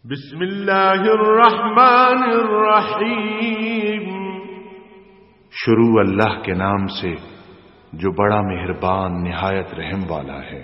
بسم اللہ الرحمن الرحیم۔ شروع اللہ کے نام سے جو بڑا مہربان نہایت رحم والا ہے۔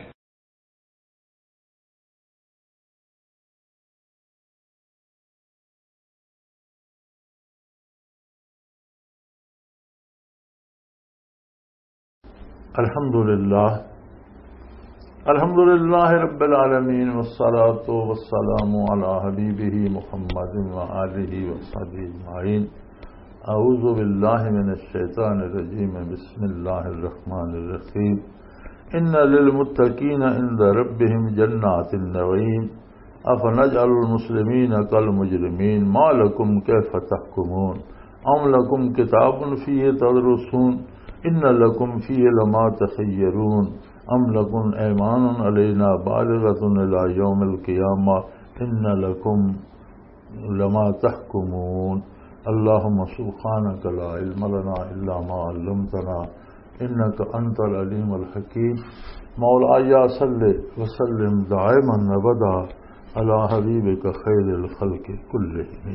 الحمد للہ رب العالمین والصلاة والسلام علی حبیبہ محمد وآلہ وصحبہ اجمعین۔ اعوذ باللہ من الشیطان الرجیم، بسم اللہ الرحمن الرحیم۔ ان للمتقین عند ربہم جنات النعیم، افنجعل المسلمین کالمجرمین، ما لکم کیف تحکمون، ام لکم کتاب فیہ تدرسون، ان لکم فیہ لما تخیرون، ام لکم ایمان علینا بالغۃ الی یوم القیامہ، ان لکم لما تحکمون۔ اللہم سبحانک لا علم لنا الا ما علمتنا انک انت العلیم الحکیم۔ مولایا صلی وسلم دائما ابدا علی حبیبک خیر الخلق کلہم۔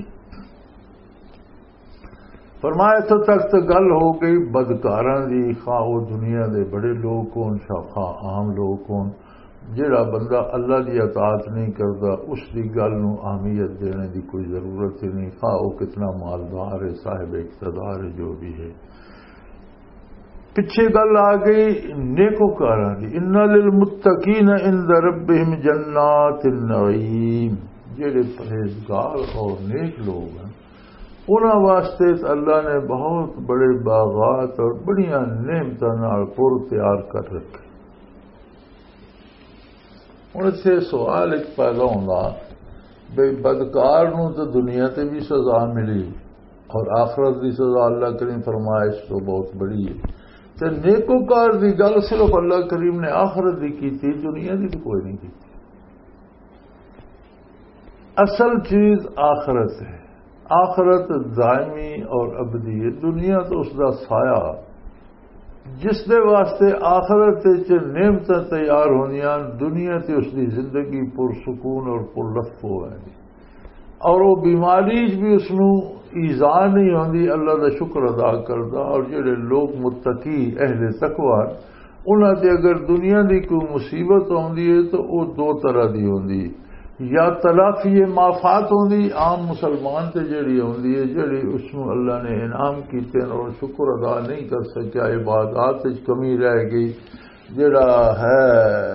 فرمایا تو تک گل ہو گئی بدکاراں دی، خواہ وہ دنیا دے بڑے لوگ کون خواہ عام لوگ کون، جڑا بندہ اللہ دی اطاعت نہیں کرتا اس دی گل نو اہمیت دینے دی کوئی ضرورت ہی نہیں، خواہ وہ کتنا مالدار ہے، صاحب اقتدار ہے، جو بھی ہے۔ پچھے گل آ گئی نیکوکاراں دی، ان للمتقین عند ربہم جنات النعیم، جڑے پرہیزگار اور نیک لوگ ہیں انہاں واسطے اللہ نے بہت بڑے باغات اور بڑیاں نعمتاں نال پر تیار کر رکھے۔ ہن سے سوال ایک پیدا ہوندا بھئی بدکار نوں تو دنیا تے بھی سزا ملی اور آخرت دی سزا اللہ کریم فرمائے اس تو بہت بڑی ہے، تے نیکوکار دی گل صرف اللہ کریم نے آخرت دی کیتی، دنیا دی تو کوئی نہیں کیتی۔ اصل چیز آخرت ہے، آخرت دائمی اور ابدی ہے، دنیا تو اس دا سایہ۔ جس دے واسطے آخرت چ نعمتاں تیار ہونیاں، دنیا تے اس دی زندگی پرسکون اور پرلطف ہوئے، اور وہ بیماری بھی اس نو ایذا نہیں ہوندی، اللہ دا شکر ادا کردا۔ اور جڑے لوگ متقی اہل تقوی انہاں تے اگر دنیا دی کوئی مصیبت ہوندی ہے تو وہ دو طرح دی ہوندی، یا تلافی مافات ہوندی عام مسلمان تے جڑی ہوندی ہے، جڑی اس نو اللہ نے انعام کیتے اور شکر ادا نہیں کر سکیا، عبادات وچ کمی رہ گئی، جڑا ہے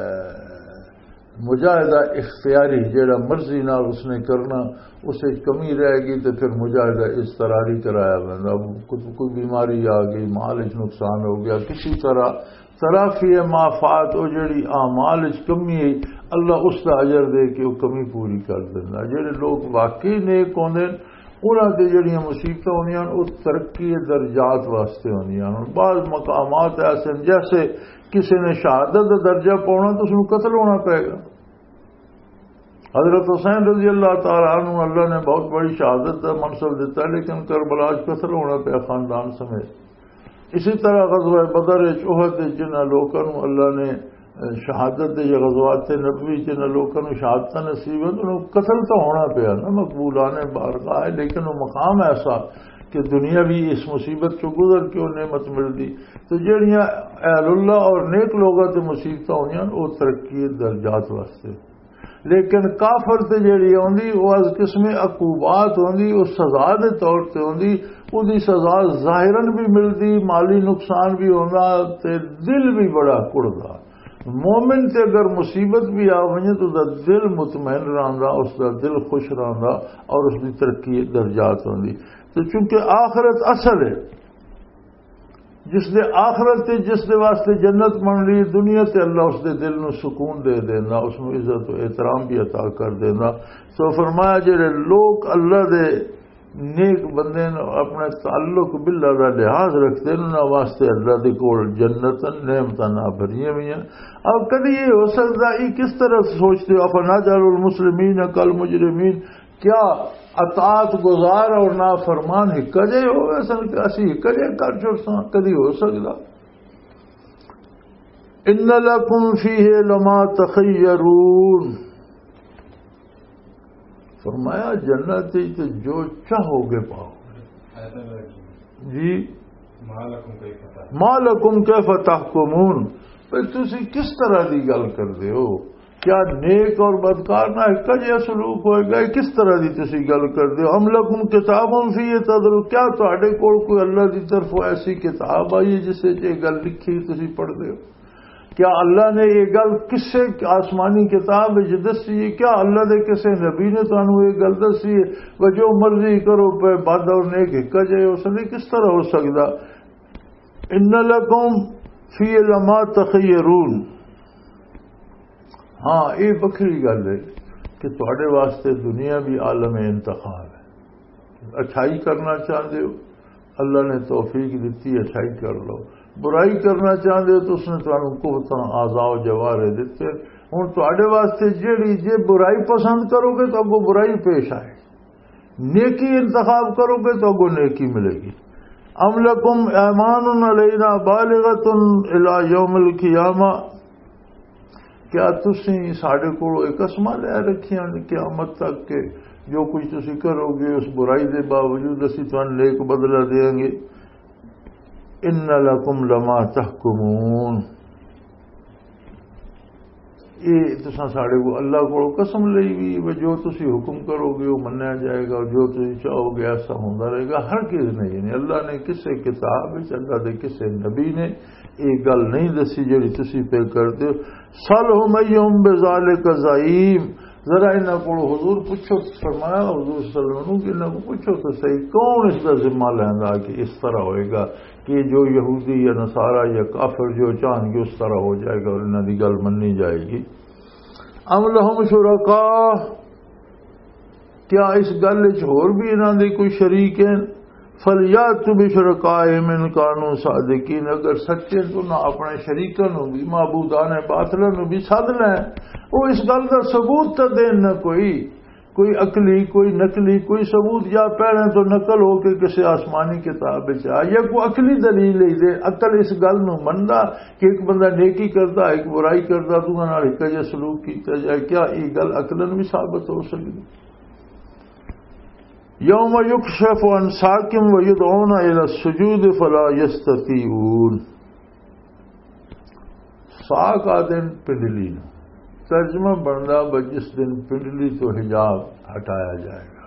مجاہدہ اختیاری جڑا مرضی نال اس نے کرنا اسے کمی رہ گئی، تو پھر مجاہدہ اضطراری کرایا بندہ، کوئی بیماری آ گئی، مال وچ نقصان ہو گیا، کسی طرح تلافی مافات وہ جڑی اعمال وچ کمی ہے اللہ اس کا اجر دے کے وہ کمی پوری کر دینا۔ جڑے لوگ واقعی نیک ہوندے انہاں تے جڑیاں مصیبتاں ہوندیاں وہ ترقی درجات واسطے ہوندیاں۔ بعض مقامات ایسے جیسے کسی نے شہادت کا درجہ پاؤنا تو اس کو قتل ہونا پائے گا۔ حضرت حسین رضی اللہ تعالیٰ عنہ اللہ نے بہت بڑی شہادت کا منصب دیتا لیکن کربلا قتل ہونا پیا خاندان سمیت۔ اسی طرح غزوہ بدر احد جنہاں لوکاں نوں اللہ نے شہادت یا غزوات نبوی جنہاں لوکاں نوں شہادت نصیب انہوں نے قتل تو ہونا پیا نا، مقبولان بارگاہ ہے، لیکن وہ مقام ایسا کہ دنیا بھی اس مصیبت کو گزر کے وہ نعمت ملتی۔ تو جڑیاں اہل اللہ اور نیک لوگاں تے مصیبتاں ہونیاں وہ ترقی درجات واسطے، لیکن کافر تے جڑی ہوندی وہ از قسم عقوبات ہوندی، وہ سزا دے طور تے ہوندی، وہ دی سزا ظاہراً بھی ملتی، مالی نقصان بھی ہونا تے دل بھی بڑا کڑدا۔ مومن تے اگر مصیبت بھی آ وجے تو دا دل مطمئن رہندا، اس دا دل خوش رہندا اور اس دی ترقی درجات ہوندی۔ تو چونکہ آخرت اصل ہے، جس دے آخرت تے جس دے واسطے جنت بن رہی، دنیا تے اللہ اس دے دل نو سکون دے دینا، اس نو عزت و احترام بھی عطا کر دینا۔ تو فرمایا جڑے لوگ اللہ دے نیک بندے اپنے تعلق باللہ دا لحاظ رکھتے ہیں انہاں واسطے اللہ دے کول جنتاں نعمتاں بھریاں ہوئی ہیں۔ اب کبھی یہ ہو سکتا یہ کس طرح سوچتے ہو افنجعل المسلمین کالمجرمین، کیا اطاعت گزار اور نافرمان ہکجے ہو سن کہ اسی ہکجے کر چھڑساں؟ کدی ہو سکتا؟ ان لکم فیہ لما تخیرون، فرمایا جنت تو جو چاہو گے پاؤ جی. ما لکم کیف تحکمون. تسی کس طرح دی گل کردے ہو؟ کیا نیک اور بدکار نہ کجے سلوک ہوئے گا؟ کس طرح دی تسی گل کردے ہو؟ ام لکم کتاب فیہ تدرسون. کیا تواڈے کول کوئی اللہ دی طرف ایسی کتاب آئی جس وچ یہ گل لکھی تسی پڑھ دے ہو؟ کیا اللہ نے یہ گل کسے آسمانی کتاب وچ دسی ہے؟ کیا اللہ دے کسے نبی نے تانوں یہ گل دسی ہے؟ وہ جو مرضی کرو پہ بد اور نیک ایک جے ہو سکے؟ کس طرح ہو سکدا؟ ان لکم فی لما تخیرون. ہاں یہ بکری گل ہے کہ تواڈے واسطے دنیا بھی عالم انتخاب ہے. اچھائی کرنا چاہتے ہو اللہ نے توفیق دیتی، اچھائی کر لو. برائی کرنا چاہتے ہو تو اس نے تمہیں قوتاں اعضاء و جوارح دیتے. ہوں تواڈے واسطے جیڑی جے برائی پسند کرو گے تو اگوں برائی پیش آئے، نیکی انتخاب کرو گے تو اگوں نیکی ملے گی. ام لکم ایمان علینا بالغۃ الی یوم القیامہ. کیا تسی ساڈے کول ایک قسماں لے رکھیاں قیامت تک کہ جو کچھ تسی کرو گے اس برائی دے باوجود اسی تمہیں نیک بدلہ دیں گے. ان لکم لما تحکمون. یہ تساں ساڈے کو اللہ کو قسم لئی بھی جو تسی حکم کرو گے وہ منیا جائے گا، اور جو تسی چاہو گے ایسا ہوندا رہے گا. ہر چیز نہیں. یعنی اللہ نے کسے کتاب وچ اللہ دے کسے نبی نے یہ گل نہیں دسی جڑی تسی پہ کرتے ہو. سلہم ایہم بذالک زعیم. ذرا انہاں کو حضور پوچھو. فرمایا حضور صلی اللہ علیہ وسلم کہ انہاں کو پوچھو تو صحیح کون اس کا ذمہ لیندا کہ اس طرح ہوئے گا کہ جو یہودی یا نصارہ یا کافر جو چاہیں گے اس طرح ہو جائے گا اور انہاں دی گل مننی جائے گی. ام لہم شرکاء. کیا اس گل وچ ہور بھی انہاں دے کوئی شریک ہیں؟ فلیاتوا بشرکائہم ان کانوا صادقین. اگر سچے تو نہ اپنے شریکاں نوں بھی معبودان باطل نوں بھی سد لیں. وہ اس گل کا ثبوت تو دین نہ کوئی عقلی کوئی نقلی کوئی ثبوت. یا پہلے تو نقل ہو کے کسی آسمانی کتاب آ یا کوئی عقلی دلیل لے دے. عقل اس گل نو مندا کہ ایک بندہ نیکی کرتا ایک برائی کرتا دونوں نال ایک جہا سلوک کیتا جائے. کیا یہ گل عقلن بھی ثابت ہو سکتی؟ یوم یکشف عن ساق ویدعون الی السجود فلا یستطیعون. ساق آدن پنڈلی نو ترجمہ بندا جس دن پنڈلی تو حجاب ہٹایا جائے گا.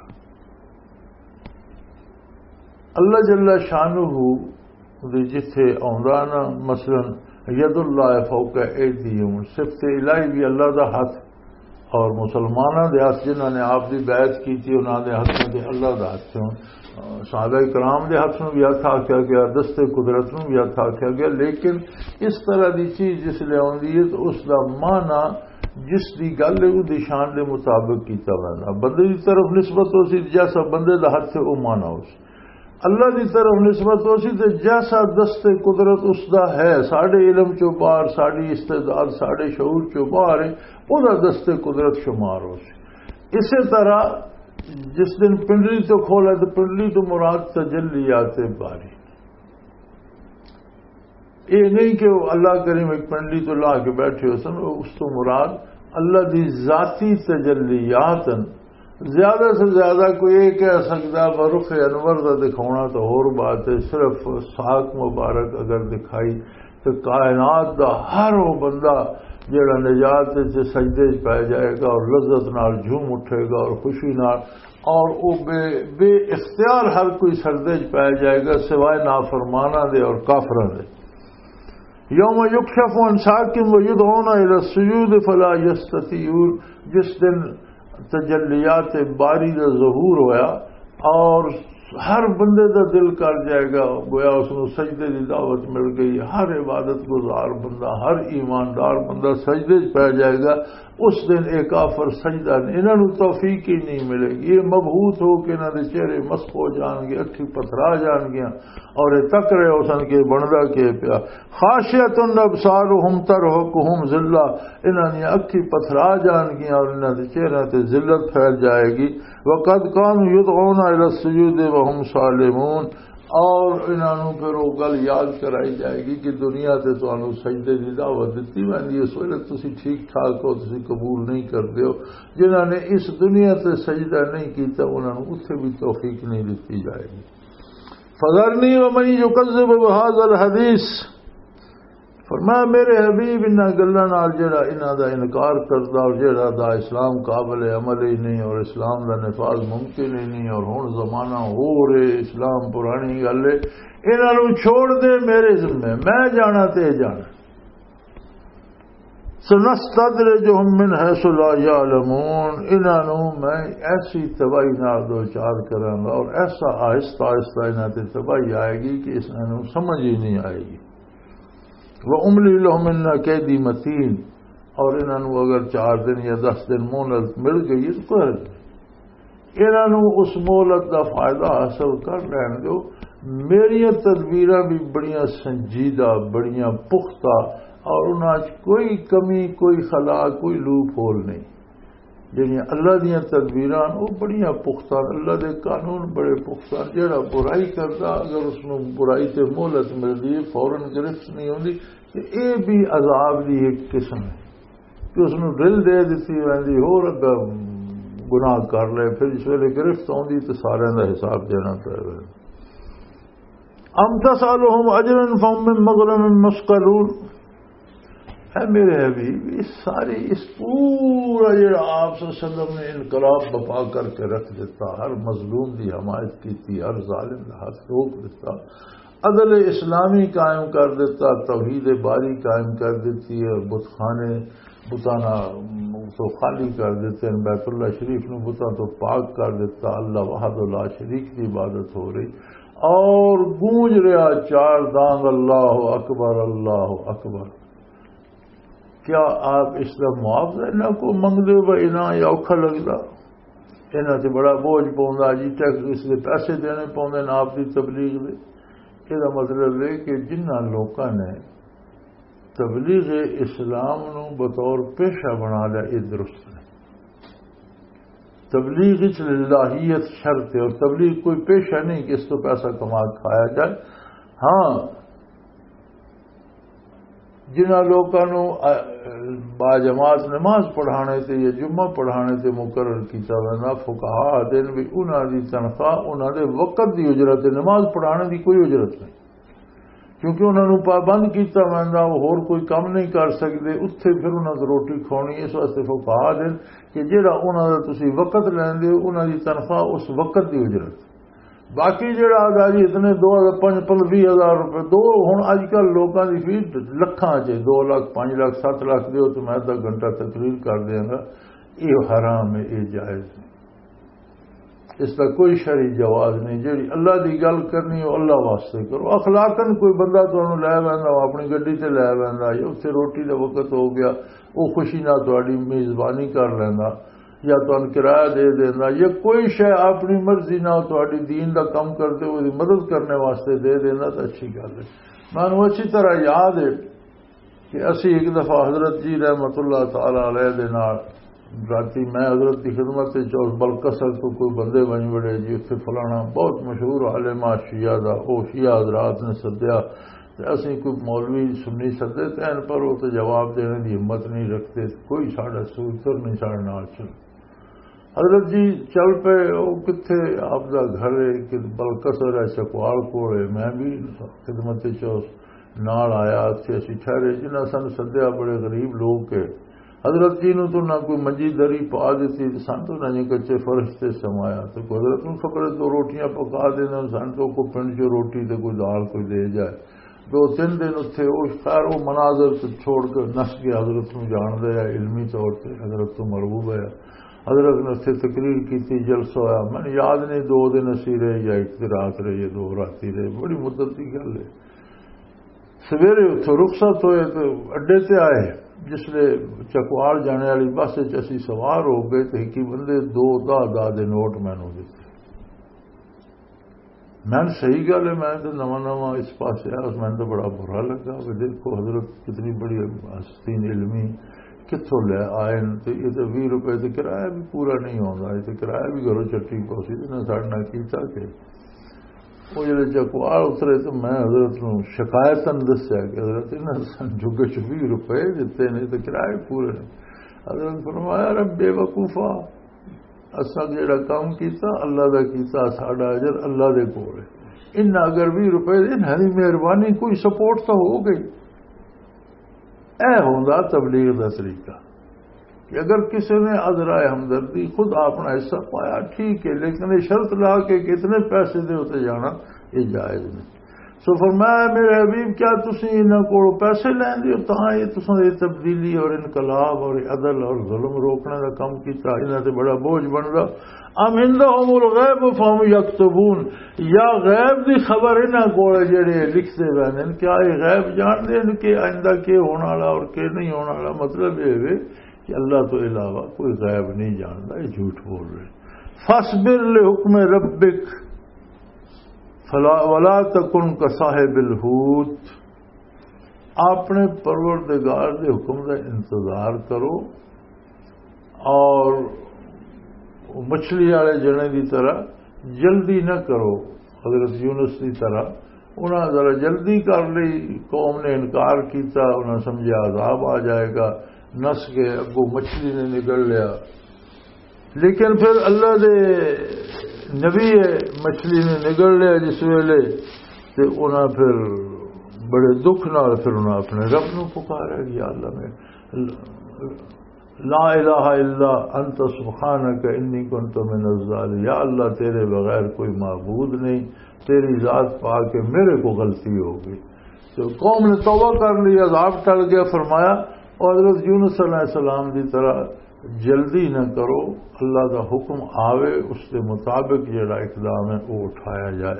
اللہ جل شانہ جتھے آندا مثلا ید اللہ فوق ایدیہم. صفت الہی بھی اللہ دا ہاتھ اور مسلمانوں دے ہاتھ جنہوں نے آپ دی بیعت کی تھی انہوں دے ہاتھ میں اللہ دا ہاتھ سے. صحابہ کرام دے ہاتھ میں بھی ہاتھ آکھیا گیا، دست قدرت میں بھی ہاتھ آکھیا گیا. لیکن اس طرح دی چیز جس لے آندی ہے تو اس دا معنی جس دی گل ہے وہ شان دے مطابق کیتا وینا. بندے دی طرف نسبت ہو سی جیسا بندے دا ہاتھ ہے وہ مانا ہو سی. اللہ دی طرف نسبت ہو سی تو جیسا دست قدرت اس دا ہے ساڑھے علم چو باہر ساڑھی استعداد ساڑھے شعور چو باہر ہے وہ دا دست قدرت شمار ہو سی. اسی طرح جس دن پنڈلی تو کھولا تو پنڈلی تو مراد تجلیات باری. یہ نہیں کہ اللہ کریم ایک پنڈلی تو لا کے بیٹھے ہو سن. اس تو مراد اللہ دی ذاتی تجلیات. زیادہ سے زیادہ کوئی یہ کہہ سکتا برخ انور کا دکھانا تو اور بات ہے. صرف ساق مبارک اگر دکھائی تو کائنات دا ہر وہ بندہ جڑا نجات سے سجدے پہ جائے گا اور لذت نال جھوم اٹھے گا اور خوشی نال اور وہ بے اختیار ہر کوئی سجدے پہ جائے گا سوائے نافرمانہ دے اور کافراں دے. یوم یکشف عن ساق ویدعون الی السجود فلا یستطیعون. جس دن تجلیات باری کا ظہور ہویا اور ہر بندے دا دل کر جائے گا گویا اس کو سجدے کی دعوت مل گئی. ہر عبادت گزار بندہ ہر ایماندار بندہ سجدے پہ جائے گا. اس دن ایک کافر سجدہ انہوں نے توفیق ہی نہیں ملے گی. یہ مبہوت ہو کے انہوں نے چہرے مسخ ہو جان گے اکھی پتھرا جان گیا اور یہ تک رہے ہو سن کے بندا کے پیا. خاشعۃ ابصارہم ترہقہم ذلہ. انہوں نے اکھی پتھرا جان گیا اور انہوں نے چہرے تے ذلت پھیل جائے گی. وقد کانوا یدعون الی السجود وهم سالمون. اور انہوں پھر وہ گل یاد کرائی جائے گی کہ دنیا تے تمہیں سجدے کی دعوت دیتی ویندی اس ویلے تسی ٹھیک ٹھاک ہو تسی قبول نہیں کرتے ہو جنہوں نے اس دنیا تے سجدہ نہیں کیتا انہوں نے اتنے بھی توفیق نہیں دیتی جائے گی فذرنی ومن یکذب بہذا الحدیث فرمایا میرے حبیب انہاں گلاں نال جڑا انہاں دا انکار کردا اور جڑا دا اسلام قابل عمل ہی نہیں اور اسلام دا نفاذ ممکن ہی نہیں اور ہن زمانہ ہو رہے اسلام پرانی گل ہے انہاں نوں چھوڑ دے میرے ذمہ میں جانا تے جانا سنستدرجہم من حیث لا یعلمون انہاں نوں میں ایسی تباہی نال دو چار کراں گا اور ایسا آہستہ آہستہ انہاں تے تباہی آئے گی کہ انہاں نوں سمجھ ہی نہیں آئے گی وَأُمْلِي لَهُمْ إِنَّ كَيْدِي مَتِينٌ اور انہوں اگر 4 دن یا 10 دن مہلت مل گئی تو انہوں اس مہلت کا فائدہ حاصل کر لین دو میری تدبیراں بھی بڑیاں سنجیدہ بڑیاں پختہ اور انہاں کوئی کمی کوئی خلا کوئی لوپ ہول نہیں جنہیں اللہ دیاں تدبیراں وہ بڑیاں پختہ اللہ دے قانون بڑے پختہ جڑا برائی کرتا اگر اس میں برائی تے مہلت ملتی ہے فوراً گرفت نہیں ہوتی کہ یہ بھی عذاب دی ایک قسم ہے کہ اس نے دل دے دیتی ویندی ہو گناہ کر لے پھر اس ویلے گرفت ہوندی تو سارے دا حساب دینا پڑے ام تسألهم اجرا فهم من مغرم مثقلون اے میرے حبیب اس ساری اس پورا جڑا آپ صلی اللہ علیہ وسلم نے انقلاب بپا کر کے رکھ دیتا ہر مظلوم دی حمایت کی تھی ہر ظالم کا ہاتھ روک دیتا عدل اسلامی قائم کر دیتا توحید باری قائم کر دیتی ہے بت خانے بتانا تو خالی کر دیتے ہیں بیت اللہ شریف نے بتا تو پاک کر دیتا اللہ وحد لا شریک کی عبادت ہو رہی اور گونج رہا 4 دانگ اللہ اکبر کیا آپ اس کا معاوضہ نہ کو منگ دے با انہاں یا اوکھا لگتا انہاں سے بڑا بوجھ پوندا جی ٹیکس اس کے پیسے دینے پوندے نہ آپ کی تبلیغ دے یہ مطلب ہے کہ جنہاں لوکاں نے تبلیغ اسلام نو بطور پیشہ بنا لیا یہ درست ہے تبلیغ للہیت شرط ہے اور تبلیغ کوئی پیشہ نہیں کہ اس کو پیسہ کما کھایا جائے ہاں جنہاں لوگوں باجماعت نماز پڑھانے تے یا جمعہ پڑھانے تے مقرر کیتا وینا فقہاء دن بھی انہاں دی تنخواہ انہاں دے وقت دی اجرت نماز پڑھانے دی کوئی اجرت نہیں کیونکہ انہوں نے پابند کیتا وینا وہ اور کوئی کام نہیں کر سکتے اتنے پھر انہوں نے روٹی کھانی اس واسطے فقہاء دن کہ جہاں انہوں نے تسی وقت لیندے انہوں دی تنخواہ اس وقت دی اجرت باقی جڑا آگا جی اتنے 20,000 روپے دو ہوں اج کل لوگوں کی فیس لکھاں 2 لاکھ 5 لاکھ 7 لاکھ دیو تو میں 10 گھنٹہ تقریر کر دیا گا یہ حرام ہے یہ جائز نہیں اس کا کوئی شرعی جواز نہیں جیڑی اللہ دی گل کرنی ہو اللہ واسطے کرو اخلاقاً کوئی بندہ تمہیں لے بہندا اپنی گڈی تے لے بہندا یا اتنے روٹی کا وقت ہو گیا وہ خوشی نہ تہاڈی میزبانی کر لینا یا تو کرایہ دے دینا یا کوئی شے اپنی مرضی نہ تہاڈی دین دا کم کرتے ہوئے مدد کرنے واسطے دے دینا تو اچھی گل ہے میں اچھی طرح یاد ہے کہ اسی ایک دفعہ حضرت جی رحمت اللہ تعالی علیہ دے نال راتی میں حضرت کی خدمت چوس بلکسر تو کوئی بندے بن بڑے جی اتنے فلانا بہت مشہور عالمہ شیعہ دا وہ شیعہ حضرات نے سدیا اسی کوئی مولوی سنی سدے تین پر وہ تو جواب دینے کی ہمت نہیں رکھتے کوئی ساڑھا سوتر نہیں ساڑھے نال چل حضرت جی چل پے وہ کتنے آپ کا گھر ہے کہ بلکسر ہے چکوال کوڑ ہے میں بھی خدمت چوس نال آیا اتنے اسی ٹھہرے جنہیں سن سدیا بڑے غریب لوگ کے حضرت جی نو تو نہ کوئی منجی دری پا دیتی سن تو نہ کچے فرش سے سمایا تو حضرت نو خبر 2 روٹیاں پکا دینا سن تو کوئی پنڈ چ روٹی تو کوئی دال کوئی دے جائے 2-3 دن اتنے وہ خیر وہ مناظر چھوڑ کے نس گیا حضرت نو جان دیا علمی طور سے حضرت تو مرغوب ہے حضرت نے اتنے تقریر کی تھی جلسہ ہوا میں یاد نہیں 2 دن اسی رہے یا 1 رات رہے یا 2 راتی رہے بڑی مدت کی گل ہے سویرے اتوں رخصت ہوئے تو اڈے تے آئے جس لئے چکوال جانے والی بس اسی سوار ہو گئے تو ایک بندے 2 10 نوٹ میں نے دیتے میں صحیح گل ہے میں تو نواں اس پاس آیا میں تو بڑا برا لگا کہ دیکھو حضرت کتنی بڑی حسین علمی کتوں لے آئے تو یہ تو 20 روپے تو کرایہ بھی پورا نہیں ہوتا یہ تو کرایہ بھی گھروں چٹی پہنچی تو ساڑھنا کیتا کہ وہ جب چکوال اترے تو میں حضرت نو شکایتن دسیا کہ حضرت انہیں جگے 20 روپے دیتے نہیں تو کرائے پورے نہیں. حضرت فرمایا رب بے وقوفا اساں جڑا کام کیتا اللہ دا کیتا ساڈا اجر اللہ دے کول ہے. ان اگر 20 روپے انہاں دی مہربانی کوئی سپورٹ تو ہو گئی. اے ہوندا تبلیغ دا طریقہ کہ اگر کسی نے عذرائے ہمدردی خود اپنا حصہ پایا ٹھیک ہے، لیکن یہ شرط لا کے کتنے پیسے دے ہوتے جانا یہ جائز نہیں. سو فرمایا میرے حبیب کیا تسی انہاں کو پیسے لین دیو تاں یہ تساں یہ تبدیلی اور انقلاب اور عدل اور ظلم روکنے کا کام کیتا انہاں تے بڑا بوجھ بندا. ام عندهم الغیب فهم یکتبون، یا غیب دی خبر انہاں کول جڑے لکھتے وین کیا یہ غیب جان دین کہ آئندہ کے ہونے والا اور کے نہیں ہونے والا. مطلب یہ ہے کہ اللہ تو علاوہ کوئی غیب نہیں جانتا، یہ جھوٹ بول رہے. فاصبر لحکم ربک ولا تکن کصاحب الحوت، اپنے پروردگار دے حکم کا انتظار کرو اور مچھلی والے جنے کی طرح جلدی نہ کرو. حضرت یونس کی طرح انہاں ذرا جلدی کر لی، قوم نے انکار کیتا، انہاں سمجھا عذاب آ جائے گا، نس کے اگو مچھلی نے نگل لیا. لیکن پھر اللہ دے نبی مچھلی نے نگل لیا جس ویلے تے انہاں پھر بڑے دکھ نال پھر انہاں اپنے رب نو پکارا کہ یا اللہ میں لا الہ الا انت سبحانک انی کنت من الظالمین، یا اللہ تیرے بغیر کوئی معبود نہیں، تیری ذات پا کے میرے کو غلطی ہو گئی. تو قوم نے توبہ کر لی، عذاب ٹل گیا. فرمایا اور حضرت یونس علیہ السلام کی طرح جلدی نہ کرو، اللہ کا حکم آوے اس کے مطابق جڑا اقدام ہے وہ اٹھایا جائے.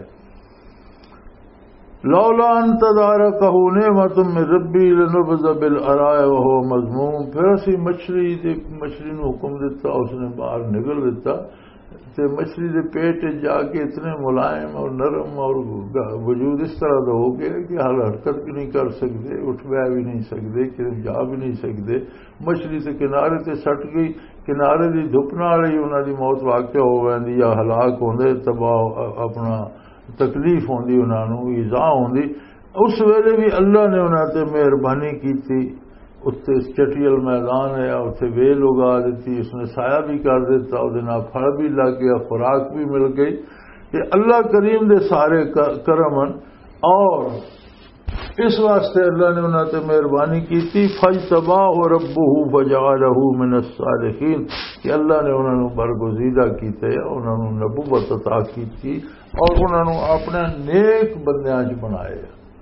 لولا ان تدارکہ نعمت من ربی لنبذ بالعراء وهو مذموم، پھر اسی مچھلی نو حکم دیتا، اس نے باہر نگل دیتا تے مچھلی دے پیٹ جا کے اتنے ملائم اور نرم اور وجود اس طرح دا ہو گیا کہ حال حرکت بھی نہیں کر سکتے، اٹھ بہ بھی نہیں سکتے، کہیں جا بھی نہیں سکتے. مچھلی تے کنارے تے سٹ گئی، کنارے دی دھپ نال ہی انہاں دی موت واقع ہو ویندی یا ہلاک ہوندے، تباہ اپنا تکلیف ہوندی، انہاں نو ایذا ہوندی. اس ویلے بھی اللہ نے انہاں تے مہربانی کیتی. اتنے چٹیل میدان ہے، اتنے ویل اگا دیتی، اس نے سایہ بھی کر دیتا، وہ پھل بھی لگ گیا، خوراک بھی مل گئی. کہ اللہ کریم دے سارے کرمن اور اس واسطے اللہ نے انہوں تے مہربانی کی تھی. فاجتباہ ربہ فجعلہ من الصالحین، کہ اللہ نے انہوں نے برگزیدہ کیتے، انہوں نے نبوت عطا کی تھی اور انہوں نے اپنے نیک بندیاں بنائے.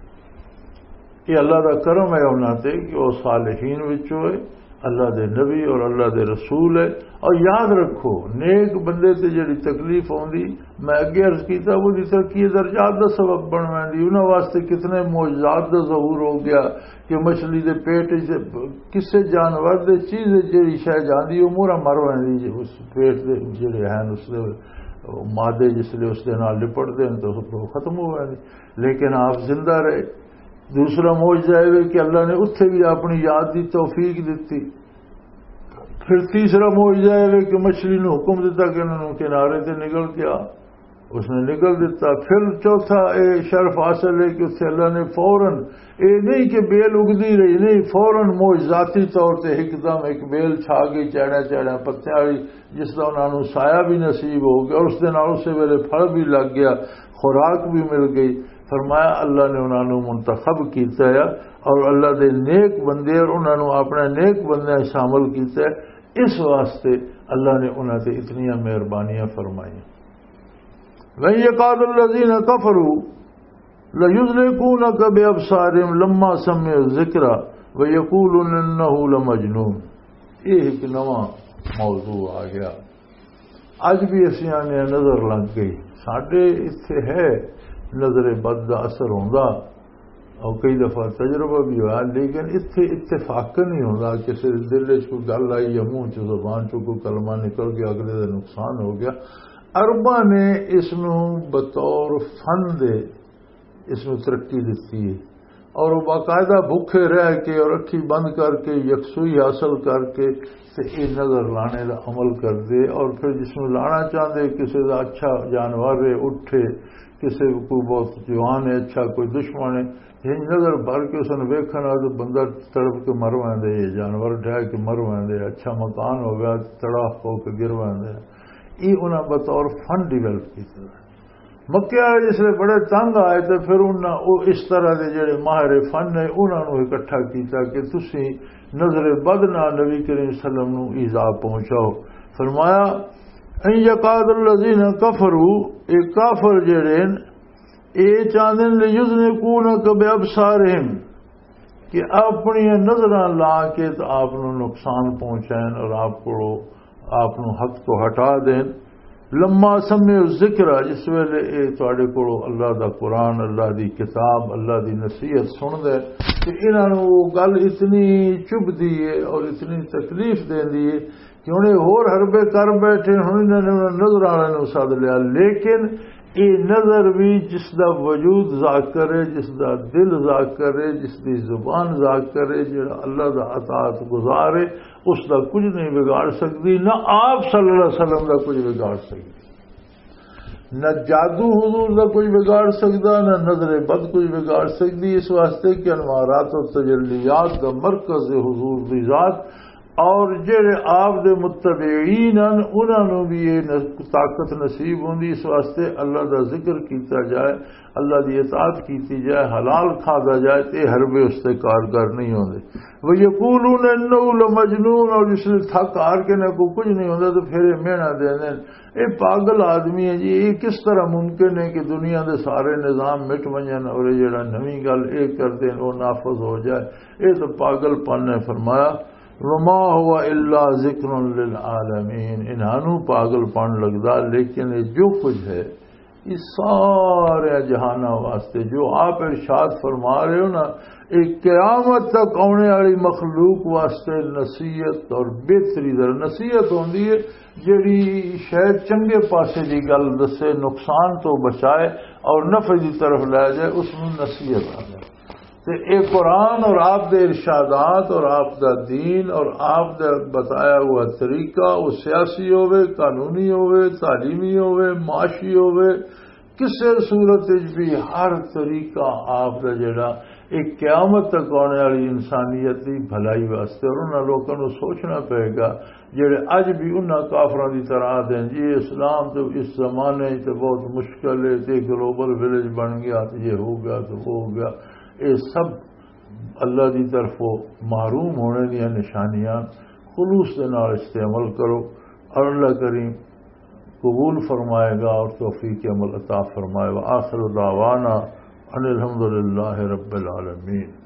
یہ اللہ دا کرم ہے انہوں تے کہ وہ صالحین وچوں ہے، اللہ دے نبی اور اللہ دے رسول ہے. اور یاد رکھو نیک بندے تے جڑی تکلیف ہوندی، میں اگے عرض کیتا وہ دی ترقی درجات دا سبب بن ویندی. انہاں واسطے کتنے معجزات دا ظہور ہو گیا کہ مچھلی دے پیٹ سے کسے جانور دے چیز جڑی شے جاندی وہ مورا مر ویندی، اس پیٹ دے جڑے ہیں اس دے مادے جس لئے اس دے نال لپٹ دین تو ختم ہو ویندی، لیکن آپ زندہ رہے. دوسرا معجزہ ہے کہ اللہ نے اتھے بھی اپنی یاد دی توفیق دیتی. پھر تیسرا معجزہ ہے کہ مچھلی نے حکم دیتا کہ انہوں نے کنارے سے نکل گیا، اس نے نکل دیتا. پھر چوتھا شرف حاصل ہے کہ اس سے اللہ نے فوراً نہیں کہ بیل اگدی رہی، نہیں، فوراً معجزاتی طور سے ایک دم ایک بیل چھا گئی چیڑا پتیاں والی، جس کا انہوں نے سایہ بھی نصیب ہو گیا اور اس دن اسے ویلے پھل بھی لگ گیا، خوراک بھی مل گئی. فرمایا اللہ نے انہوں نے منتخب کیتا ہے اور اللہ دے نیک بندے اور انہوں نے اپنے نیک بندے شامل کیتا ہے. اس واسطے اللہ نے انہوں سے اتنی مہربانیاں فرمائی. وَإِنْ يَكَادُ الَّذِينَ كَفَرُوا لَيُزْلِقُونَكَ بِأَبْصَارِهِمْ لَمَّا سَمِعُوا الذِّكْرَ وَيَقُولُونَ إِنَّهُ لَمَجْنُونٌ. یہ ایک نواں موضوع آ گیا. اج بھی اسیاں نے نظر لگ گئی، ساڈے اتنے ہے نظر بد کا اثر ہوتا اور کئی دفعہ تجربہ بھی ہوا، لیکن اتنے اتفاق نہیں ہوتا. کسی دل کوئی گل آئی یا منہ چ زبان چ کوئی کلمہ نکل گیا، اگلے کا نقصان ہو گیا. عرباں نے اس بطور فن دے اس ترقی دیتی ہے اور وہ باقاعدہ بھوکے رہ کے اور اکھی بند کر کے یکسوئی حاصل کر کے یہ نظر لانے کا عمل کر دے. اور پھر جس میں لانا چاہتے کسی کا اچھا جانور اٹھے، کسی کوئی بہت جوان ہے اچھا کوئی دشمن ہے یہ نظر بھر کے اس نے ویکھنا تو بندہ تڑپ کے مر ویندے یہ جانور ڈھا کے مر ویندے اچھا مکان ہو گیا تڑاپ ہو کے گر ویندے یہ انہیں بطور فن ڈیولپ کیا مکے والے جس لیے بڑے تنگ آئے تو پھر انہیں اس طرح کے جڑے ماہر فن نے انہوں نے اکٹھا کیتا کہ تسی نظر بد نہ نبی کریم صلی اللہ علیہ وسلم نو ایذا پہنچاؤ فرمایا ان یقاد الذین کفروا اے کافر جڑے اے چاندن لیذنکونک بابصارہم کہ اپنی نظراں لا کے تو آپ نو نقصان پہنچائیں اور آپ کو آپ نو حق تو ہٹا دیں لما سمع ذکر جس ویلے اے تواڈے کولوں اللہ دا قرآن اللہ دی کتاب اللہ دی نصیحت سن دے کہ انہاں نوں وہ گل اتنی چبھ دی ہے اور اتنی تکلیف دیندی ہے کہ انہیں ہور حربے کر بیٹھے ہن انہاں نے نظر والے نوں سد لیا لیکن یہ نظر بھی جس دا وجود ذاکر ہے جس دا دل ذاکر ہے جس دی زبان ذاکر ہے جڑا اللہ دا اطاعت گزار ہے اس دا کچھ نہیں بگاڑ سکتی نہ آپ صلی اللہ علیہ وسلم دا کچھ بگاڑ سکتی نہ جادو حضور دا کچھ بگاڑ سکتا نہ نظر بد کچھ بگاڑ سکتی اس واسطے کہ انوارات و تجلیات دا مرکز حضور دی ذات اور جڑے آپ دے متبعین انہوں نے بھی یہ طاقت نصیب ہوندی اس واسطے اللہ دا ذکر کیتا جائے اللہ دی اطاعت کیتی جائے حلال کھادا جائے تے حربے اس سے کارگر نہیں ہوندے وہ یقولون انہ لمجنون اور جس نے تھک ہار کے نہ کو کچھ نہیں ہوندا تو پھر یہ مینا دے دیں اے پاگل آدمی ہے جی یہ کس طرح ممکن ہے کہ دنیا دے سارے نظام مٹ ونجن اور یہ جڑا نویں گل اے کر دیں وہ نافذ ہو جائے یہ تو پاگل پن نے فرمایا وما ہوا الا ذکر للعالمین انہوں پاگل پن لگتا لیکن جو کچھ ہے یہ سارے جہانہ واسطے جو آپ ارشاد فرما رہے ہو نا ایک قیامت تک آنے والی مخلوق واسطے نصیحت اور بہتری در نصیحت ہوندی ہے جڑی شاید چنگے پاسے دی گل دسے نقصان تو بچائے اور نفع دی طرف لے جائے اس میں نصیحت آ جائے اے قرآن اور آپ دے ارشادات اور آپ دا دین اور آپ دا بتایا ہوا طریقہ وہ سیاسی ہوئے قانونی ہوئے تعلیمی ہوئے معاشی ہوئے کسی صورت بھی ہر طریقہ آپ دا جڑا ایک قیامت تک آنے والی انسانیت کی بھلائی واسطے اور انہوں لوگوں کو سوچنا پڑے گا جڑے اج بھی انہوں کافروں کی طرح دیں جی اسلام تو اس زمانے تو بہت مشکل ہے تے گلوبل ولیج بن گیا تو یہ ہو گیا تو وہ ہو گیا یہ سب اللہ دی طرف محروم ہونے دیا نشانیاں خلوص کے نال اس سے عمل کرو اور اللہ کریم قبول فرمائے گا اور توفیق عمل عطا فرمائے گا آخر دعوانا ان الحمدللہ رب العالمین